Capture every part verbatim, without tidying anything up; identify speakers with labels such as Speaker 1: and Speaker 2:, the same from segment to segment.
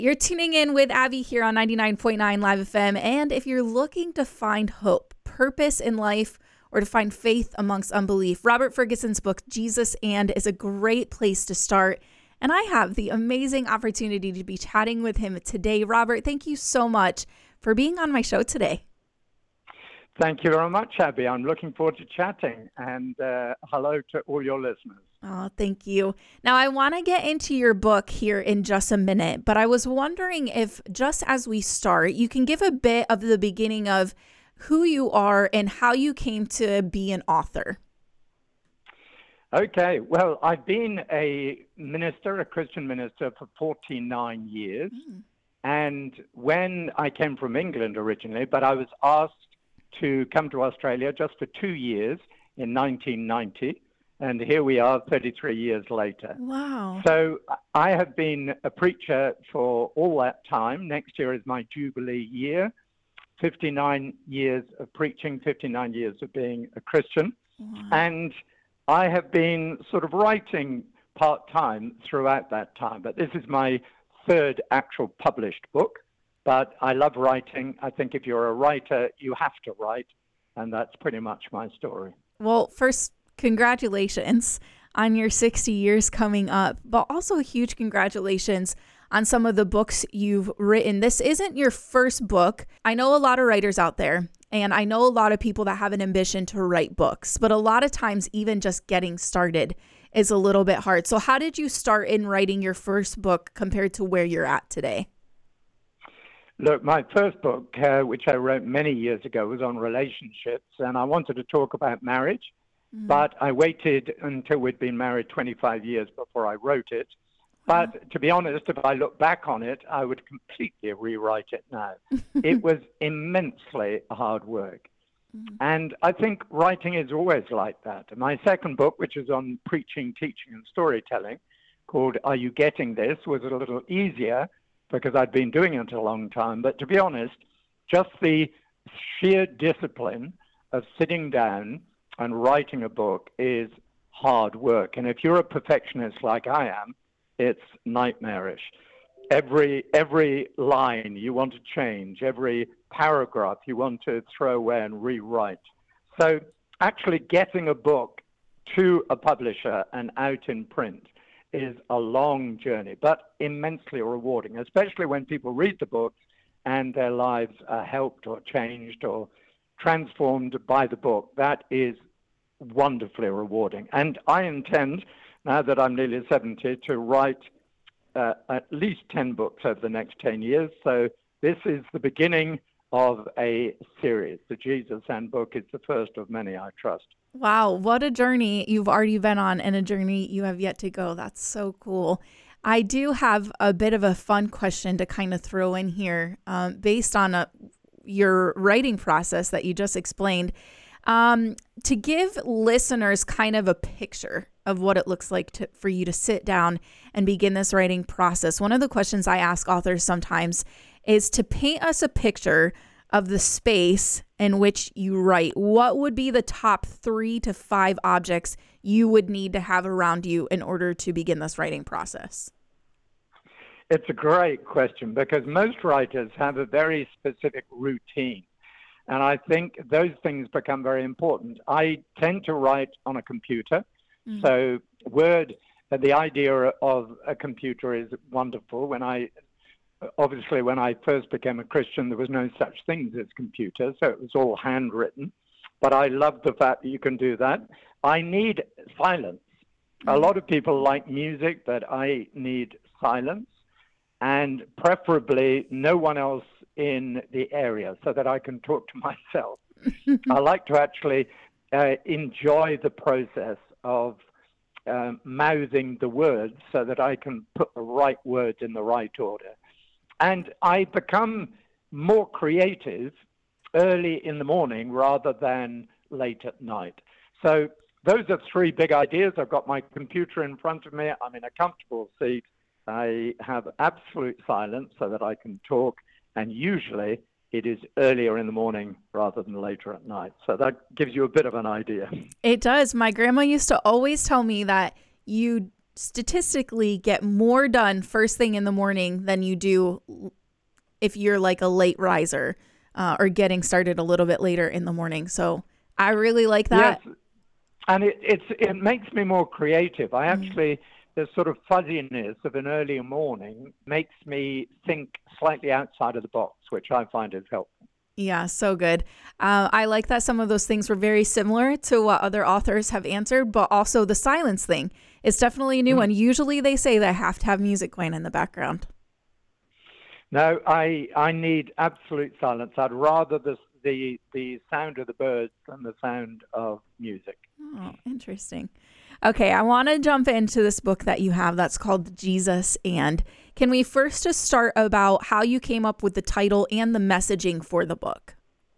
Speaker 1: You're tuning in with Abby here on ninety-nine point nine Live F M. And if you're looking to find hope, purpose in life, or to find faith amongst unbelief, Robert Ferguson's book, Jesus and, is a great place to start. And I have the amazing opportunity to be chatting with him today. Robert, thank you so much for being on my show today.
Speaker 2: Thank you very much, Abby. I'm looking forward to chatting, and uh, hello to all your listeners.
Speaker 1: Oh, thank you. Now, I want to get into your book here in just a minute, but I was wondering if, just as we start, you can give a bit of the beginning of who you are and how you came to be an author.
Speaker 2: Okay. Well, I've been a minister, a Christian minister, for forty-nine years. Mm. And when I came from England originally, but I was asked to come to Australia just for two years in nineteen ninety. And here we are thirty-three years later.
Speaker 1: Wow.
Speaker 2: So I have been a preacher for all that time. Next year is my Jubilee year. fifty-nine years of preaching, fifty-nine years of being a Christian.
Speaker 1: Wow.
Speaker 2: And I have been sort of writing part-time throughout that time. But this is my third actual published book. But I love writing. I think if you're a writer, you have to write. And that's pretty much my story.
Speaker 1: Well, first, congratulations on your sixty years coming up, but also a huge congratulations on some of the books you've written. This isn't your first book. I know a lot of writers out there, and I know a lot of people that have an ambition to write books, but a lot of times even just getting started is a little bit hard. So how did you start in writing your first book compared to where you're at today?
Speaker 2: Look, my first book, uh, which I wrote many years ago, was on relationships, and I wanted to talk about marriage, mm-hmm. but I waited until we'd been married twenty-five years before I wrote it. But mm-hmm. to be honest, if I look back on it, I would completely rewrite it now. It was immensely hard work. Mm-hmm. And I think writing is always like that. My second book, which is on preaching, teaching, and storytelling, called Are You Getting This?, was a little easier, because I'd been doing it a long time. But to be honest, just the sheer discipline of sitting down and writing a book is hard work. And if you're a perfectionist like I am, it's nightmarish. Every every line you want to change, every paragraph you want to throw away and rewrite. So actually getting a book to a publisher and out in print is a long journey, but immensely rewarding, especially when people read the book and their lives are helped or changed or transformed by the book. That is wonderfully rewarding. And I intend, now that I'm nearly seventy, to write uh, at least ten books over the next ten years. So this is the beginning of a series. The Jesus and book is the first of many, I trust.
Speaker 1: Wow, what a journey you've already been on and a journey you have yet to go. That's so cool. I do have a bit of a fun question to kind of throw in here um, based on a, your writing process that you just explained. Um, to give listeners kind of a picture of what it looks like to, for you to sit down and begin this writing process. One of the questions I ask authors sometimes is to paint us a picture of the space in which you write. What would be the top three to five objects you would need to have around you in order to begin this writing process?
Speaker 2: It's a great question because most writers have a very specific routine. And I think those things become very important. I tend to write on a computer. Mm-hmm. So Word, the idea of a computer is wonderful. When I Obviously, when I first became a Christian, there was no such things as computers, so it was all handwritten. But I love the fact that you can do that. I need silence. A lot of people like music, but I need silence, and preferably no one else in the area so that I can talk to myself. I like to actually uh, enjoy the process of uh, mouthing the words so that I can put the right words in the right order. And I become more creative early in the morning rather than late at night. So those are three big ideas. I've got my computer in front of me. I'm in a comfortable seat. I have absolute silence so that I can talk. And usually it is earlier in the morning rather than later at night. So that gives you a bit of an idea.
Speaker 1: It does. My grandma used to always tell me that you statistically get more done first thing in the morning than you do if you're like a late riser uh, or getting started a little bit later in the morning. So I really like that.
Speaker 2: Yes, and it, it's, it makes me more creative. I actually, the sort of fuzziness of an early morning makes me think slightly outside of the box, which I find is helpful.
Speaker 1: Yeah, so good. Uh, I like that some of those things were very similar to what other authors have answered, but also the silence thing is definitely a new mm. one. Usually they say they have to have music going in the background.
Speaker 2: No, I I need absolute silence. I'd rather the the the sound of the birds than the sound of music.
Speaker 1: Oh, interesting. Okay, I want to jump into this book that you have that's called Jesus And. Can we first just start about how you came up with the title and the messaging for the book?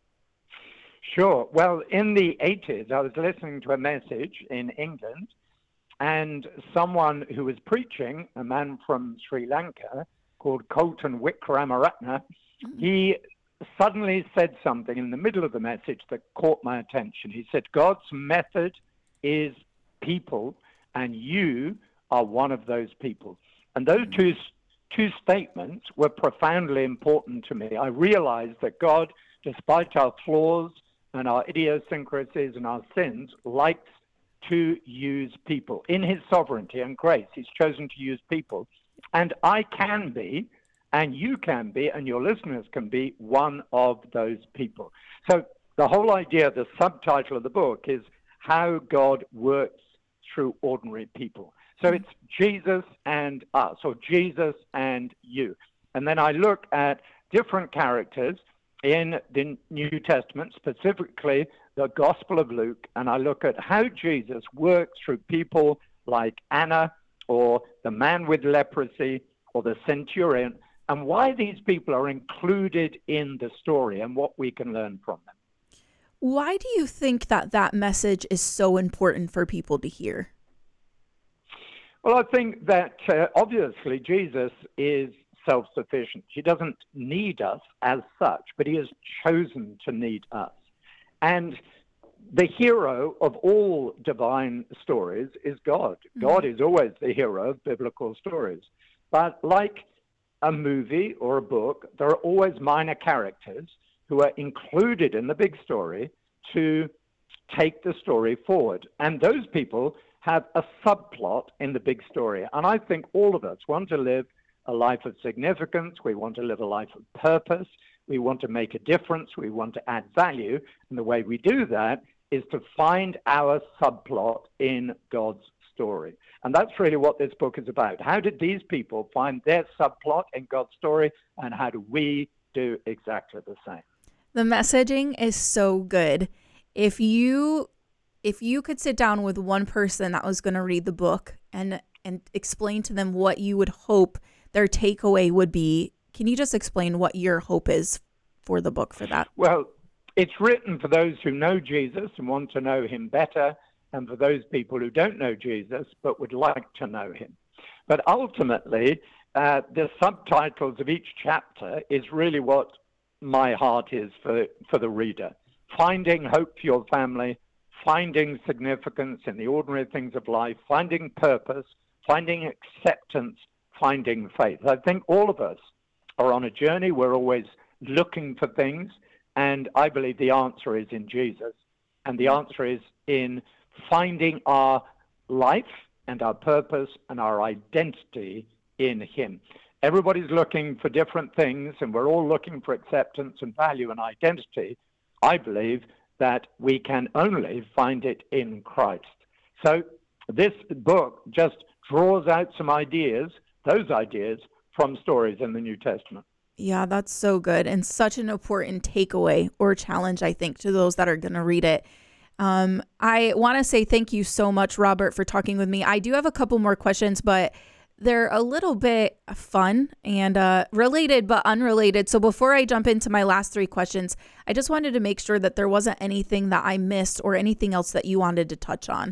Speaker 2: Sure. Well, in the eighties, I was listening to a message in England, and someone who was preaching, a man from Sri Lanka called Colton Wickramaratne, mm-hmm. he suddenly said something in the middle of the message that caught my attention. He said, God's method is people, and you are one of those people. And those two two statements were profoundly important to me. I realized that God, despite our flaws and our idiosyncrasies and our sins, likes to use people. In his sovereignty and grace, he's chosen to use people. And I can be, and you can be, and your listeners can be one of those people. So the whole idea, the subtitle of the book is How God Works Through Ordinary People. So it's Jesus and us, or Jesus and you. And then I look at different characters in the New Testament, specifically the Gospel of Luke, and I look at how Jesus works through people like Anna, or the man with leprosy, or the centurion, and why these people are included in the story and what we can learn from them.
Speaker 1: Why do you think that that message is so important for people to hear?
Speaker 2: Well, I think that uh, obviously Jesus is self-sufficient. He doesn't need us as such, but he has chosen to need us. And the hero of all divine stories is God. Mm-hmm. God is always the hero of biblical stories. But like a movie or a book, there are always minor characters who are included in the big story to take the story forward. And those people have a subplot in the big story. And I think all of us want to live a life of significance. We want to live a life of purpose. We want to make a difference. We want to add value. And the way we do that is to find our subplot in God's story. And that's really what this book is about. How did these people find their subplot in God's story, and how do we do exactly the same?
Speaker 1: The messaging is so good. If you if you could sit down with one person that was going to read the book and and explain to them what you would hope their takeaway would be, can you just explain what your hope is for the book for that?
Speaker 2: Well, it's written for those who know Jesus and want to know him better, and for those people who don't know Jesus but would like to know him. But ultimately, uh, the subtitles of each chapter is really what my heart is for, for the reader. Finding hope for your family, finding significance in the ordinary things of life, finding purpose, finding acceptance, finding faith. I think all of us are on a journey. We're always looking for things, and I believe the answer is in Jesus. And the answer is in finding our life and our purpose and our identity in him. Everybody's looking for different things, and we're all looking for acceptance and value and identity. I believe that we can only find it in Christ. So this book just draws out some ideas, those ideas, from stories in the New Testament.
Speaker 1: Yeah, that's so good, and such an important takeaway or challenge, I think, to those that are going to read it. Um, I want to say thank you so much, Robert, for talking with me. I do have a couple more questions, but they're a little bit fun and uh, related, but unrelated. So before I jump into my last three questions, I just wanted to make sure that there wasn't anything that I missed or anything else that you wanted to touch on.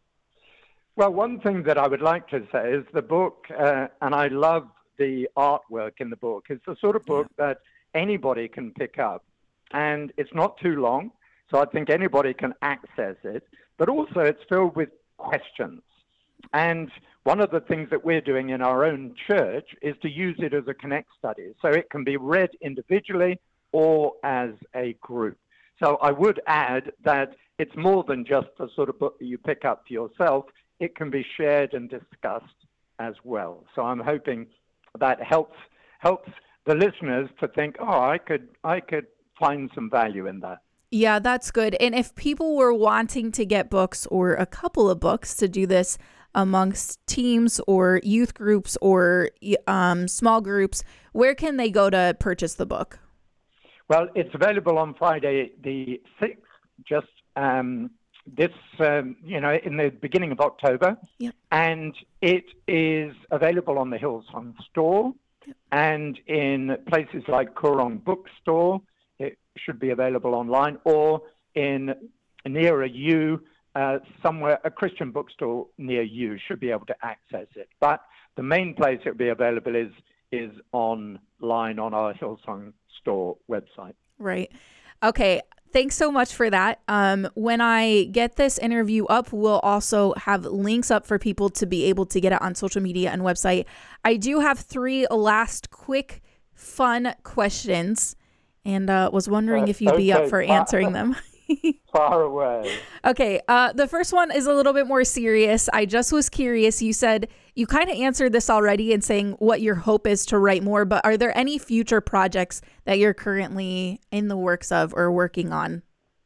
Speaker 2: Well, one thing that I would like to say is the book, uh, and I love the artwork in the book, is the sort of book yeah. that anybody can pick up. And it's not too long, so I think anybody can access it. But also it's filled with questions. and one of the things that we're doing in our own church is to use it as a connect study. So it can be read individually or as a group. So I would add that it's more than just a sort of book that you pick up for yourself. It can be shared and discussed as well. So I'm hoping that helps helps the listeners to think, oh, I could I could find some value in that.
Speaker 1: Yeah, that's good. And if people were wanting to get books or a couple of books to do this amongst teams or youth groups or um, small groups, where can they go to purchase the book?
Speaker 2: Well, it's available on Friday the sixth, just um, this, um, you know, in the beginning of October.
Speaker 1: Yep.
Speaker 2: And it is available on the Hillsong store. Yep. And in places like Koorong Bookstore. It should be available online, or in nearer you, uh, somewhere, a Christian bookstore near you should be able to access it. But the main place it will be available is is online on our Hillsong store website.
Speaker 1: Right. Okay. Thanks so much for that. Um, when I get this interview up, we'll also have links up for people to be able to get it on social media and website. I do have three last quick, fun questions, and uh, was wondering uh, if you'd okay. be up for answering them.
Speaker 2: Far away.
Speaker 1: Okay. Uh, the first one is a little bit more serious. I just was curious. You said you kind of answered this already in saying what your hope is to write more, but are there any future projects that you're currently in the works of or working on?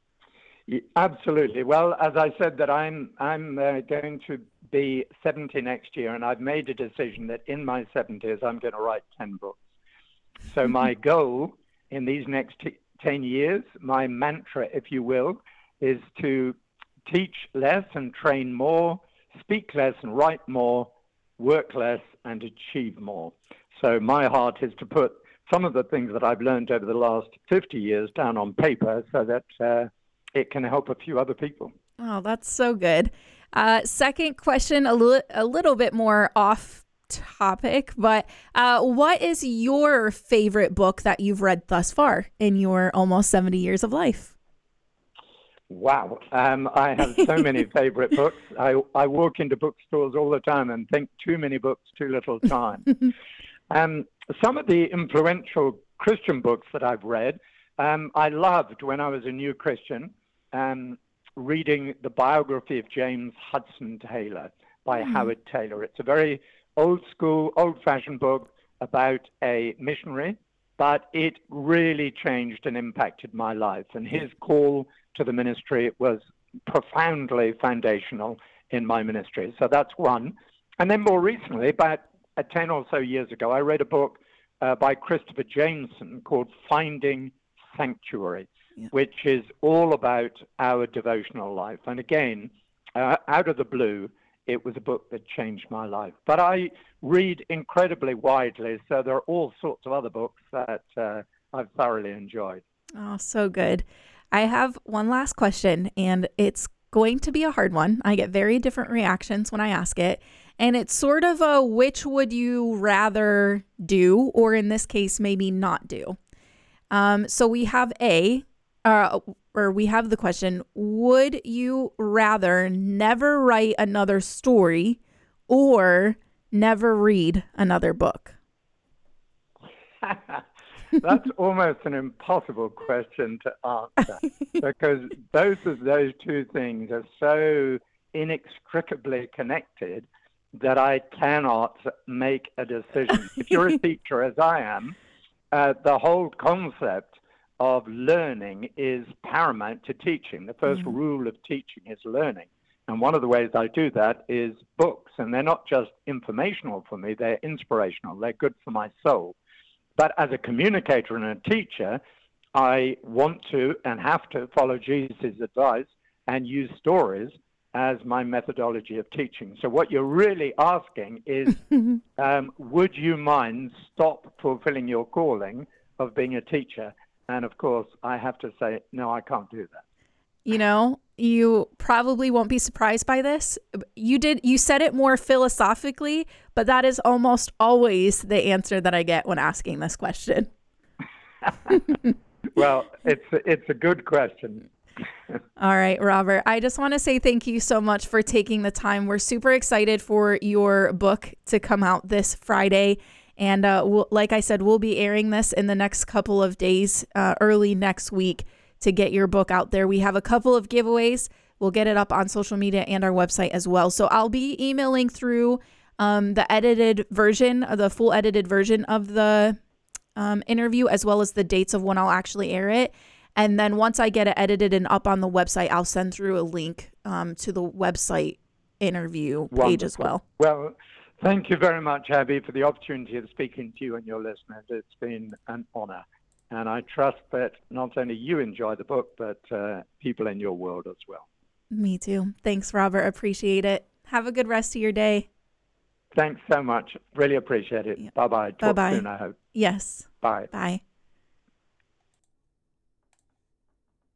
Speaker 2: Absolutely. Well, as I said, that I'm I'm uh, going to be seventy next year, and I've made a decision that in my seventies I'm going to write ten books. So my goal in these next t- ten years, my mantra, if you will, is to teach less and train more, speak less and write more, work less and achieve more. So my heart is to put some of the things that I've learned over the last fifty years down on paper so that uh, it can help a few other people.
Speaker 1: Oh, that's so good. Uh, second question, a, li- a little bit more off topic, but uh, what is your favorite book that you've read thus far in your almost seventy years of life?
Speaker 2: Wow. Um, I have so many favorite books. I, I walk into bookstores all the time and think too many books, too little time. um, some of the influential Christian books that I've read, um, I loved when I was a new Christian, um, reading the biography of James Hudson Taylor by mm. Howard Taylor. It's a very old school, old-fashioned book about a missionary, but it really changed and impacted my life. And his call to the ministry was profoundly foundational in my ministry. So that's one. And then more recently, about uh, ten or so years ago, I read a book uh, by Christopher Jameson called Finding Sanctuary, yeah. which is all about our devotional life. And again, uh, out of the blue, it was a book that changed my life. But I read incredibly widely, so there are all sorts of other books that uh, I've thoroughly enjoyed.
Speaker 1: Oh, so good. I have one last question, and it's going to be a hard one. I get very different reactions when I ask it, and it's sort of a which would you rather do, or in this case, maybe not do. Um, so we have A, uh, or we have the question, would you rather never write another story or never read another book?
Speaker 2: That's almost an impossible question to answer because both of those two things are so inextricably connected that I cannot make a decision. If you're a teacher, as I am, uh, the whole concept of learning is paramount to teaching. The first mm. rule of teaching is learning. And one of the ways I do that is books. And they're not just informational for me, they're inspirational. They're good for my soul. But as a communicator and a teacher, I want to and have to follow Jesus' advice and use stories as my methodology of teaching. So what you're really asking is, um, would you mind stop fulfilling your calling of being a teacher? And of course, I have to say, no, I can't do that.
Speaker 1: You know, you probably won't be surprised by this. You did, you said it more philosophically, but that is almost always the answer that I get when asking this question.
Speaker 2: Well, it's it's a good question.
Speaker 1: All right, Robert. I just want to say thank you so much for taking the time. We're super excited for your book to come out this Friday. And uh, we'll, like I said, we'll be airing this in the next couple of days, uh, early next week, to get your book out there. We have a couple of giveaways. We'll get it up on social media and our website as well. So I'll be emailing through um, the edited version, the full edited version of the um, interview, as well as the dates of when I'll actually air it. And then once I get it edited and up on the website, I'll send through a link um, to the website interview page
Speaker 2: Wonderful.
Speaker 1: as well.
Speaker 2: Well, thank you very much, Abby, for the opportunity of speaking to you and your listeners. It's been an honor. And I trust that not only you enjoy the book, but uh, people in your world as well.
Speaker 1: Me too. Thanks, Robert. Appreciate it. Have a good rest of your day.
Speaker 2: Thanks so much. Really appreciate it. Yeah. Bye-bye. Talk
Speaker 1: Bye-bye.
Speaker 2: soon, I hope.
Speaker 1: Yes.
Speaker 2: Bye.
Speaker 1: Bye.